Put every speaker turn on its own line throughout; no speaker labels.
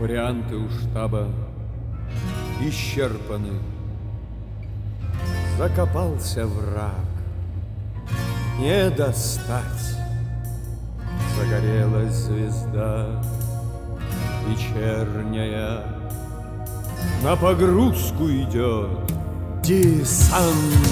Варианты у штаба исчерпаны. Закопался враг, не достать. Загорелась звезда вечерняя, на погрузку идет десант.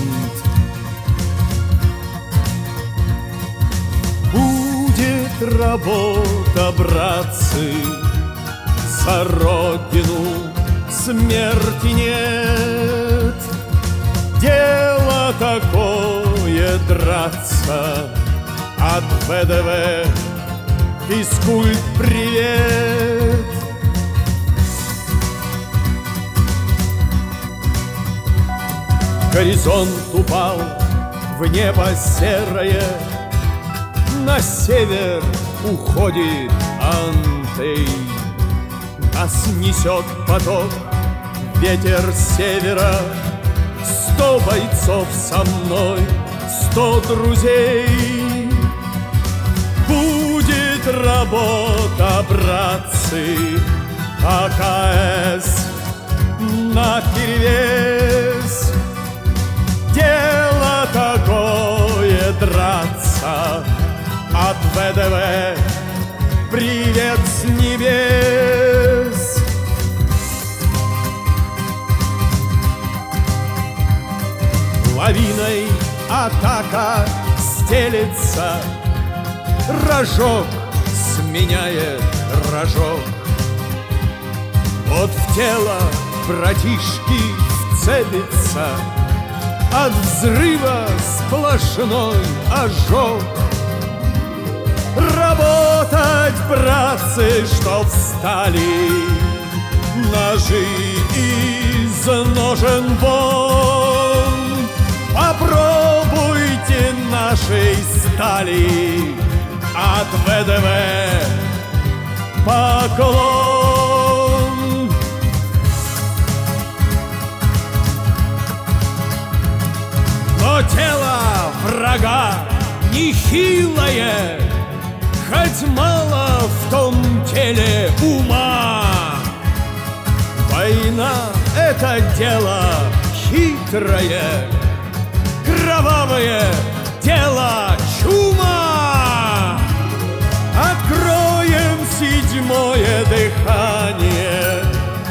Будет работа, братцы, за родину смерти нет. Дело такое драться, от ВДВ физкульт привет. Горизонт упал в небо серое, на север уходит Антей. Нас несет поток, ветер севера. 100 бойцов со мной, 100 друзей. Будет работа, братцы, АКС наперевес. Дело такое драться, от ВДВ привет с небес. Лавиной атака стелется, рожок сменяет рожок. Вот в тело братишки вцепится, от взрыва сплошной ожог. Работать, братцы, чтоб встали ножи из ножен вон. Попробуйте нашей стали, от ВДВ поклон. Но тело врага нехилое, хоть мало в том теле ума. Война — это дело хитрое, кровавое дело чума. Откроем 7-е дыхание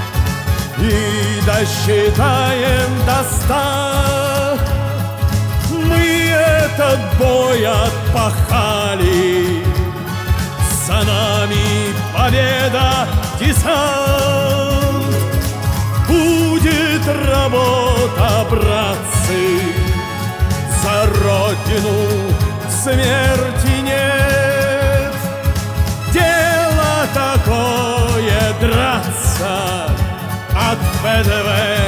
и досчитаем до 100. Мы этот бой отпахали, за нами победа, десант. Будет работа, братцы, за родину смерти нет. Дело такое драться, от ВДВ